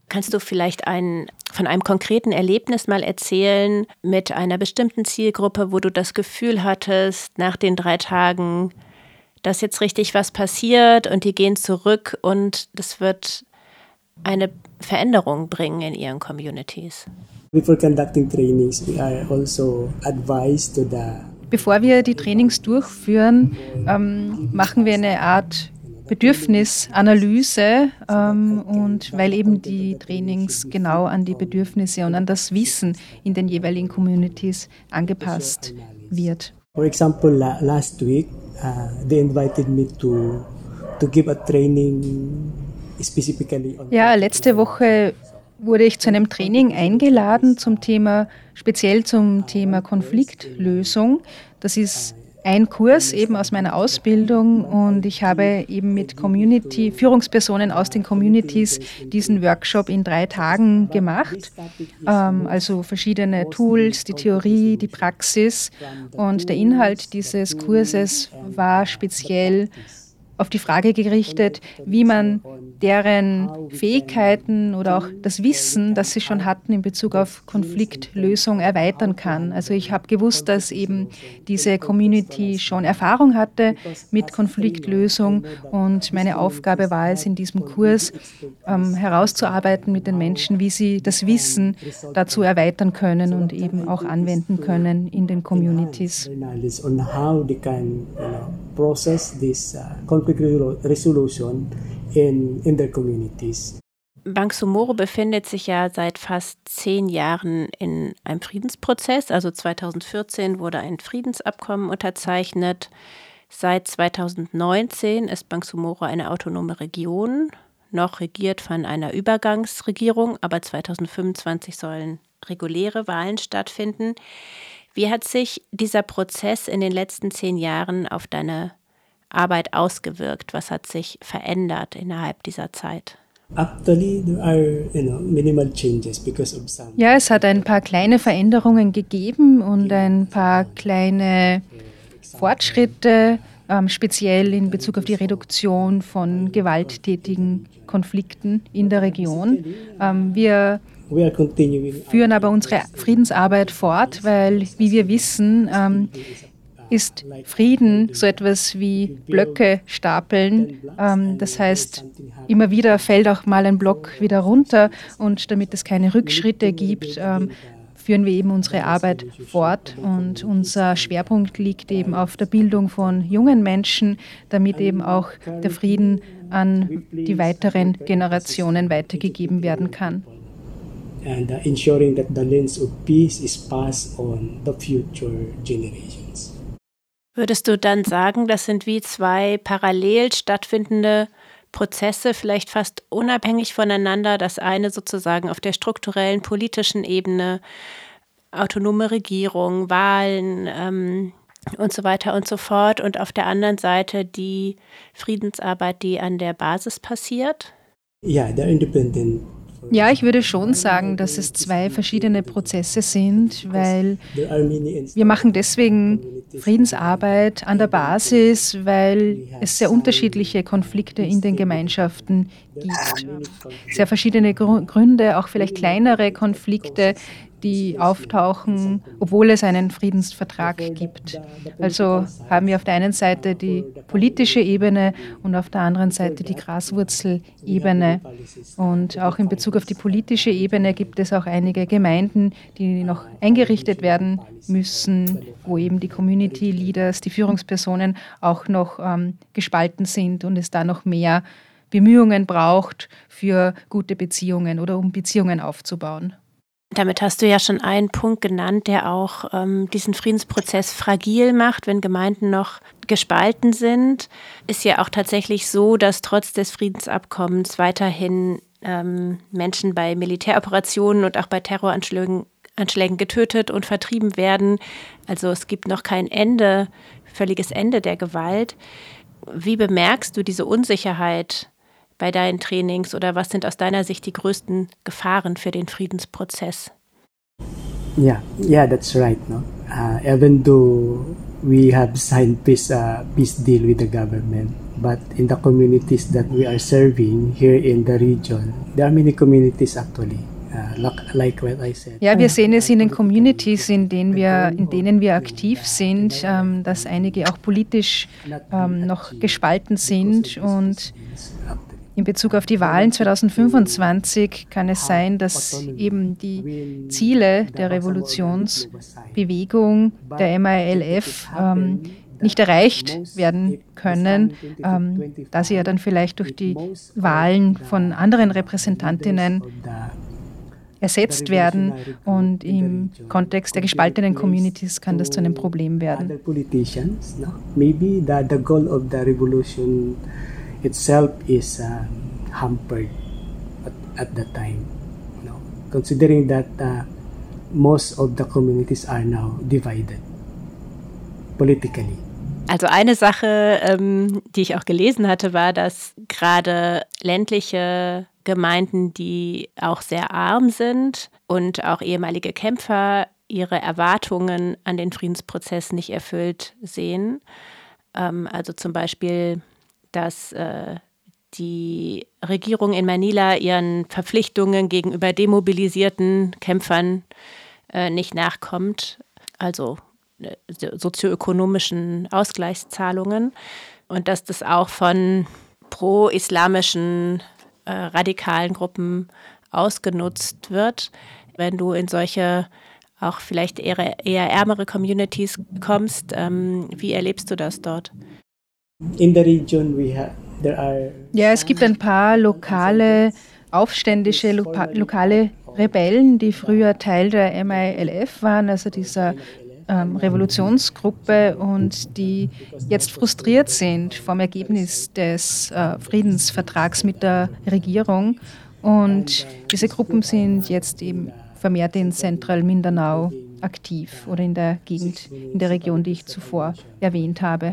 Kannst du vielleicht ein, von einem konkreten Erlebnis mal erzählen mit einer bestimmten Zielgruppe, wo du das Gefühl hattest, nach den drei Tagen, dass jetzt richtig was passiert und die gehen zurück und das wird eine Veränderung bringen in ihren Communities? Before conducting trainings, we are also advised to the Bevor wir die Trainings durchführen, ähm, machen wir eine Art Bedürfnisanalyse ähm, und weil eben die Trainings genau an die Bedürfnisse und an das Wissen in den jeweiligen Communities angepasst wird. For example, last week, uh, they invited me to to give a training specifically on. Ja, letzte Woche wurde ich zu einem Training eingeladen zum Thema, speziell zum Thema Konfliktlösung. Das ist ein Kurs eben aus meiner Ausbildung und ich habe eben mit Community, Führungspersonen aus den Communities diesen Workshop in drei Tagen gemacht. Ähm, also verschiedene Tools, die Theorie, die Praxis und der Inhalt dieses Kurses war speziell auf die Frage gerichtet, wie man deren Fähigkeiten oder auch das Wissen, das sie schon hatten in Bezug auf Konfliktlösung erweitern kann. Also ich habe gewusst, dass eben diese Community schon Erfahrung hatte mit Konfliktlösung und meine Aufgabe war es in diesem Kurs ähm, herauszuarbeiten mit den Menschen, wie sie das Wissen dazu erweitern können und eben auch anwenden können in den Communities. Process this uh, conflict resolution in, in their communities. Bangsamoro befindet sich ja seit fast zehn Jahren in einem Friedensprozess. Also zweitausendvierzehn wurde ein Friedensabkommen unterzeichnet. Seit zweitausendneunzehn ist Bangsamoro eine autonome Region, noch regiert von einer Übergangsregierung, aber zweitausendfünfundzwanzig sollen reguläre Wahlen stattfinden. Wie hat sich dieser Prozess in den letzten zehn Jahren auf deine Arbeit ausgewirkt? Was hat sich verändert innerhalb dieser Zeit? Actually, there are, you know, minimal changes because of some. Ja, es hat ein paar kleine Veränderungen gegeben und ein paar kleine Fortschritte, ähm, speziell in Bezug auf die Reduktion von gewalttätigen Konflikten in der Region. Ähm, wir führen aber unsere Friedensarbeit fort, weil, wie wir wissen, ähm, ist Frieden so etwas wie Blöcke stapeln. Ähm, das heißt, immer wieder fällt auch mal ein Block wieder runter und damit es keine Rückschritte gibt, ähm, führen wir eben unsere Arbeit fort und unser Schwerpunkt liegt eben auf der Bildung von jungen Menschen, damit eben auch der Frieden an die weiteren Generationen weitergegeben werden kann. And uh, ensuring that the lens of peace is passed on the future generations. Würdest du dann sagen, das sind wie zwei parallel stattfindende Prozesse, vielleicht fast unabhängig voneinander, das eine sozusagen auf der strukturellen politischen Ebene, autonome Regierung, Wahlen ähm, und so weiter und so fort und auf der anderen Seite die Friedensarbeit, die an der Basis passiert? Ja, yeah, they're independent. Ja, ich würde schon sagen, dass es zwei verschiedene Prozesse sind, weil wir machen deswegen Friedensarbeit an der Basis, weil es sehr unterschiedliche Konflikte in den Gemeinschaften gibt. Sehr verschiedene Gründe, auch vielleicht kleinere Konflikte, die auftauchen, obwohl es einen Friedensvertrag gibt. Also haben wir auf der einen Seite die politische Ebene und auf der anderen Seite die Graswurzelebene. Und auch in Bezug auf die politische Ebene gibt es auch einige Gemeinden, die noch eingerichtet werden müssen, wo eben die Community Leaders, die Führungspersonen auch noch ähm, gespalten sind und es da noch mehr Bemühungen braucht für gute Beziehungen oder um Beziehungen aufzubauen. Damit hast du ja schon einen Punkt genannt, der auch ähm, diesen Friedensprozess fragil macht, wenn Gemeinden noch gespalten sind. Ist ja auch tatsächlich so, dass trotz des Friedensabkommens weiterhin ähm, Menschen bei Militäroperationen und auch bei Terroranschlägen Anschlägen getötet und vertrieben werden. Also es gibt noch kein Ende, völliges Ende der Gewalt. Wie bemerkst du diese Unsicherheit bei deinen Trainings oder was sind aus deiner Sicht die größten Gefahren für den Friedensprozess? Yeah, yeah, that's right. No, uh, even though we have signed peace uh, peace deal with the government. But in the communities that we are serving here in the region, there are many communities actually. Uh, like what I said. Ja, wir sehen es in den Communities, in denen wir, in denen wir aktiv sind, ähm, dass einige auch politisch ähm, noch gespalten sind. Und in Bezug auf die Wahlen zwanzig fünfundzwanzig kann es sein, dass eben die Ziele der Revolutionsbewegung, der M I L F, ähm, nicht erreicht werden können, ähm, da sie ja dann vielleicht durch die Wahlen von anderen Repräsentantinnen ersetzt werden, und im Kontext der gespaltenen Communities kann das zu einem Problem werden. Maybe the, the goal of the revolution itself is uh, hampered at, at that time, you know, considering that uh, most of the communities are now divided politically. Also eine Sache, ähm, die ich auch gelesen hatte, war, dass gerade ländliche Gemeinden, die auch sehr arm sind und auch ehemalige Kämpfer ihre Erwartungen an den Friedensprozess nicht erfüllt sehen. Ähm, also zum Beispiel, dass äh, die Regierung in Manila ihren Verpflichtungen gegenüber demobilisierten Kämpfern äh, nicht nachkommt. Also sozioökonomischen Ausgleichszahlungen, und dass das auch von pro-islamischen äh, radikalen Gruppen ausgenutzt wird. Wenn du in solche auch vielleicht eher, eher ärmere Communities kommst, ähm, wie erlebst du das dort? In the region we have, there are ja, es gibt ein paar lokale, aufständische, lo- lokale Rebellen, die früher Teil der M I L F waren, also dieser Ähm, Revolutionsgruppe, und die jetzt frustriert sind vom Ergebnis des äh, Friedensvertrags mit der Regierung. Und diese Gruppen sind jetzt eben vermehrt in Central Mindanao aktiv oder in der Gegend, in der Region, die ich zuvor erwähnt habe.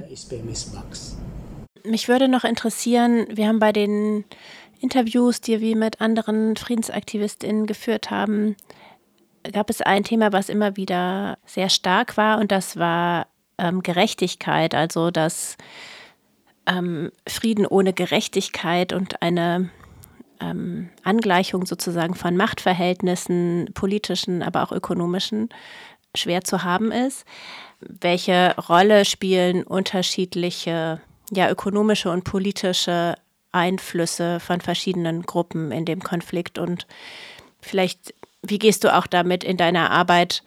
Mich würde noch interessieren, wir haben bei den Interviews, die wir mit anderen FriedensaktivistInnen geführt haben, gab es ein Thema, was immer wieder sehr stark war, und das war ähm, Gerechtigkeit, also dass ähm, Frieden ohne Gerechtigkeit und eine ähm, Angleichung sozusagen von Machtverhältnissen, politischen, aber auch ökonomischen, schwer zu haben ist. Welche Rolle spielen unterschiedliche, ja, ökonomische und politische Einflüsse von verschiedenen Gruppen in dem Konflikt, und vielleicht wie gehst du auch damit in deiner Arbeit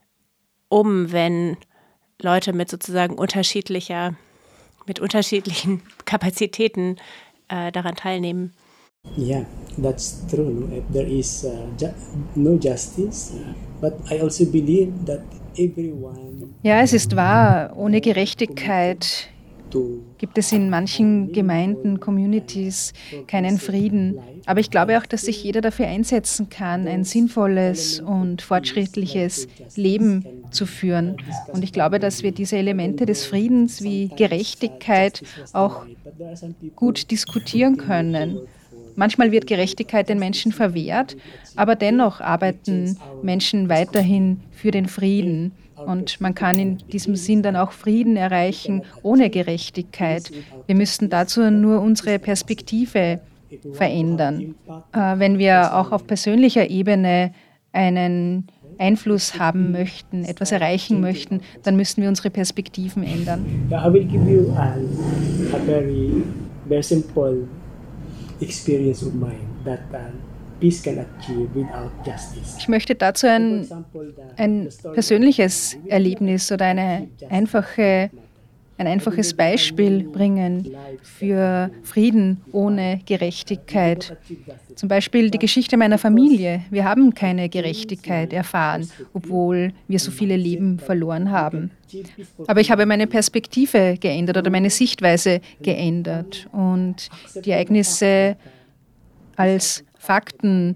um, wenn Leute mit sozusagen unterschiedlicher, mit unterschiedlichen Kapazitäten äh, daran teilnehmen? Yeah, that's true. No? If there is uh, ju- no justice, uh, but I also believe that everyone. Ja, es ist wahr, ohne Gerechtigkeit gibt es in manchen Gemeinden, Communities keinen Frieden. Aber ich glaube auch, dass sich jeder dafür einsetzen kann, ein sinnvolles und fortschrittliches Leben zu führen. Und ich glaube, dass wir diese Elemente des Friedens wie Gerechtigkeit auch gut diskutieren können. Manchmal wird Gerechtigkeit den Menschen verwehrt, aber dennoch arbeiten Menschen weiterhin für den Frieden. Und man kann in diesem Sinn dann auch Frieden erreichen ohne Gerechtigkeit. Wir müssten dazu nur unsere Perspektive verändern. Äh, wenn wir auch auf persönlicher Ebene einen Einfluss haben möchten, etwas erreichen möchten, dann müssen wir unsere Perspektiven ändern. I will give you a, a very, very simple experience of mine that uh, peace can achieve without justice. Ich möchte dazu ein, ein persönliches Erlebnis oder eine einfache, ein einfaches Beispiel bringen für Frieden ohne Gerechtigkeit. Zum Beispiel die Geschichte meiner Familie. Wir haben keine Gerechtigkeit erfahren, obwohl wir so viele Leben verloren haben. Aber ich habe meine Perspektive geändert oder meine Sichtweise geändert und die Ereignisse als Fakten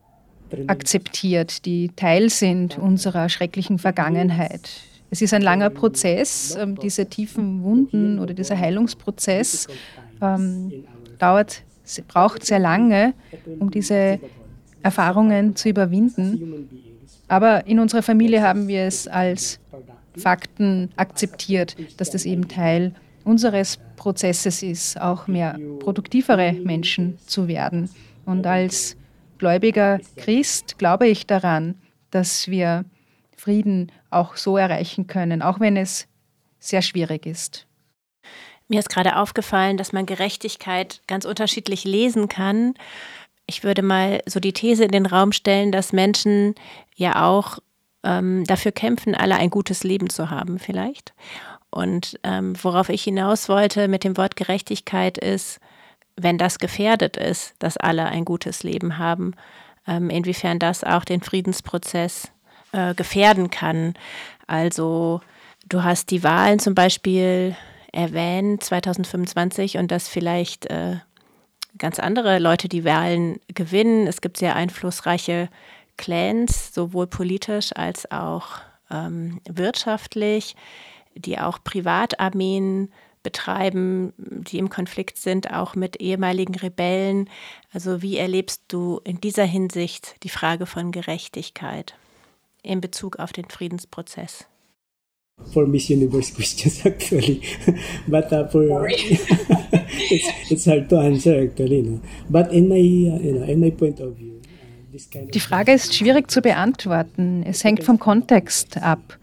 akzeptiert, die Teil sind unserer schrecklichen Vergangenheit. Es ist ein langer Prozess, ähm, diese tiefen Wunden oder dieser Heilungsprozess ähm, dauert, braucht sehr lange, um diese Erfahrungen zu überwinden. Aber in unserer Familie haben wir es als Fakten akzeptiert, dass das eben Teil unseres Prozesses ist, auch mehr produktivere Menschen zu werden. Und als gläubiger Christ glaube ich daran, dass wir Frieden auch so erreichen können, auch wenn es sehr schwierig ist. Mir ist gerade aufgefallen, dass man Gerechtigkeit ganz unterschiedlich lesen kann. Ich würde mal so die These in den Raum stellen, dass Menschen ja auch ähm, dafür kämpfen, alle ein gutes Leben zu haben vielleicht. Und ähm, worauf ich hinaus wollte mit dem Wort Gerechtigkeit ist, wenn das gefährdet ist, dass alle ein gutes Leben haben, ähm, inwiefern das auch den Friedensprozess äh, gefährden kann. Also du hast die Wahlen zum Beispiel erwähnt, zwanzig fünfundzwanzig, und dass vielleicht äh, ganz andere Leute die Wahlen gewinnen. Es gibt sehr einflussreiche Clans, sowohl politisch als auch ähm, wirtschaftlich, die auch Privatarmeen betreiben, die im Konflikt sind, auch mit ehemaligen Rebellen. Also wie erlebst du in dieser Hinsicht die Frage von Gerechtigkeit in Bezug auf den Friedensprozess? For Miss Universe questions actually, but uh, for it's, it's hard to answer actually, no? But in my uh, you know in my point of view, uh, this kind of Die Frage ist schwierig zu beantworten. Es hängt vom Kontext ab.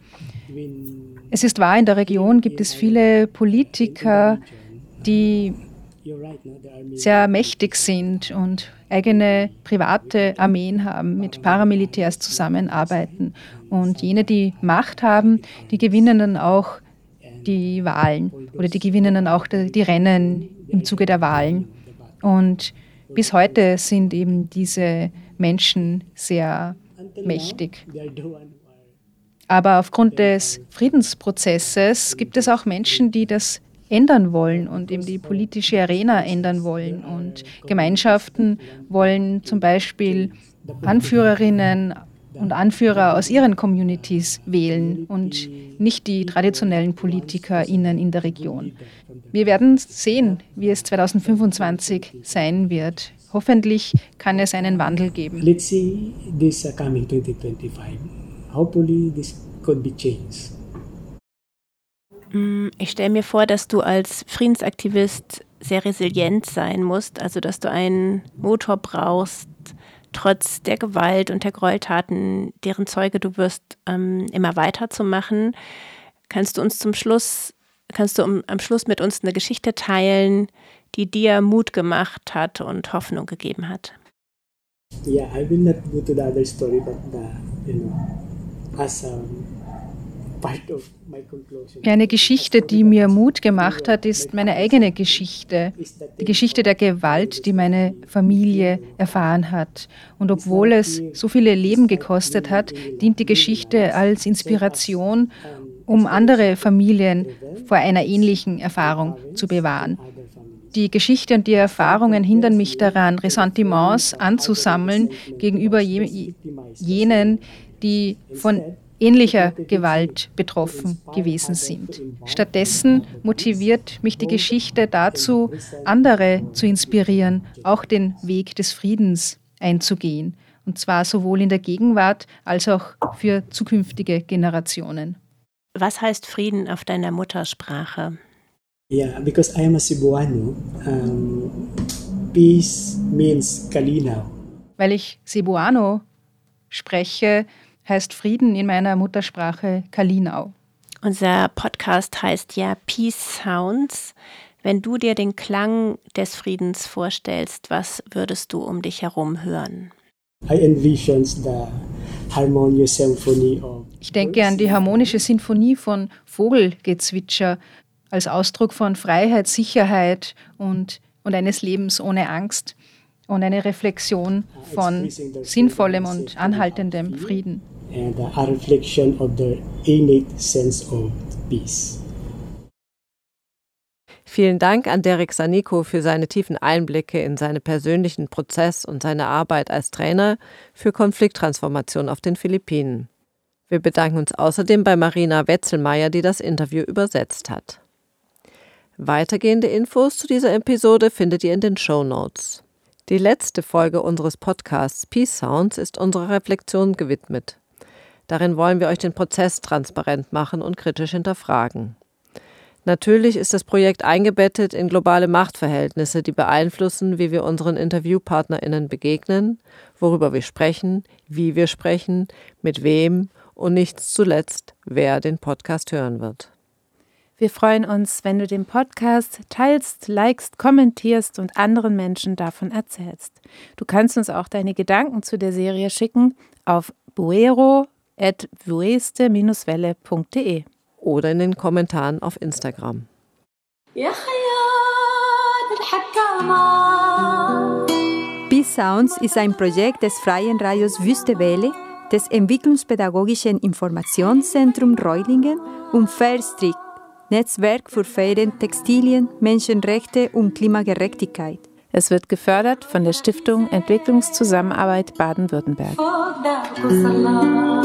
Es ist wahr, in der Region gibt es viele Politiker, die sehr mächtig sind und eigene private Armeen haben, mit Paramilitärs zusammenarbeiten. Und jene, die Macht haben, die gewinnen dann auch die Wahlen oder die gewinnen dann auch die Rennen im Zuge der Wahlen. Und bis heute sind eben diese Menschen sehr mächtig. Aber aufgrund des Friedensprozesses gibt es auch Menschen, die das ändern wollen und eben die politische Arena ändern wollen. Und Gemeinschaften wollen zum Beispiel Anführerinnen und Anführer aus ihren Communities wählen und nicht die traditionellen PolitikerInnen in der Region. Wir werden sehen, wie es zwanzig fünfundzwanzig sein wird. Hoffentlich kann es einen Wandel geben. Let's see this uh, coming twenty twenty-five. Hopefully this could be changed. Ich stelle mir vor, dass du als Friedensaktivist sehr resilient sein musst, also dass du einen Motor brauchst, trotz der Gewalt und der Gräueltaten, deren Zeuge du wirst, ähm, immer weiterzumachen. Kannst du uns zum Schluss, kannst du um, am Schluss mit uns eine Geschichte teilen, die dir Mut gemacht hat und Hoffnung gegeben hat? Yeah, I will not go to the other story, but the, you know, as a part of my conclusion. Eine Geschichte, die mir Mut gemacht hat, ist meine eigene Geschichte. Die Geschichte der Gewalt, die meine Familie erfahren hat. Und obwohl es so viele Leben gekostet hat, dient die Geschichte als Inspiration, um andere Familien vor einer ähnlichen Erfahrung zu bewahren. Die Geschichte und die Erfahrungen hindern mich daran, Ressentiments anzusammeln gegenüber jenen, die von ähnlicher Gewalt betroffen gewesen sind. Stattdessen motiviert mich die Geschichte dazu, andere zu inspirieren, auch den Weg des Friedens einzugehen. Und zwar sowohl in der Gegenwart als auch für zukünftige Generationen. Was heißt Frieden auf deiner Muttersprache? Yeah, because I am a Cebuano, um, peace means Kalinao. Weil ich Cebuano spreche, heißt Frieden in meiner Muttersprache Kalinao. Unser Podcast heißt ja Peace Sounds. Wenn du dir den Klang des Friedens vorstellst, was würdest du um dich herum hören? I envision the harmonious symphony of Ich denke an die harmonische Sinfonie von Vogelgezwitscher als Ausdruck von Freiheit, Sicherheit und, und eines Lebens ohne Angst und eine Reflexion von sinnvollem und anhaltendem Frieden. And a reflection of the innate sense of peace. Vielen Dank an Derek Sanico für seine tiefen Einblicke in seinen persönlichen Prozess und seine Arbeit als Trainer für Konflikttransformation auf den Philippinen. Wir bedanken uns außerdem bei Marina Wetzelmeier, die das Interview übersetzt hat. Weitergehende Infos zu dieser Episode findet ihr in den Shownotes. Die letzte Folge unseres Podcasts Peace Sounds ist unserer Reflexion gewidmet. Darin wollen wir euch den Prozess transparent machen und kritisch hinterfragen. Natürlich ist das Projekt eingebettet in globale Machtverhältnisse, die beeinflussen, wie wir unseren InterviewpartnerInnen begegnen, worüber wir sprechen, wie wir sprechen, mit wem und nicht zuletzt, wer den Podcast hören wird. Wir freuen uns, wenn du den Podcast teilst, likest, kommentierst und anderen Menschen davon erzählst. Du kannst uns auch deine Gedanken zu der Serie schicken auf buero at vueste dash welle punkt de oder in den Kommentaren auf Instagram. B-Sounds ist ein Projekt des Freien Radios Wüste Welle, des Entwicklungspädagogischen Informationszentrum Reutlingen und Fairstreak, Netzwerk für faire Textilien, Menschenrechte und Klimagerechtigkeit. Es wird gefördert von der Stiftung Entwicklungszusammenarbeit Baden-Württemberg.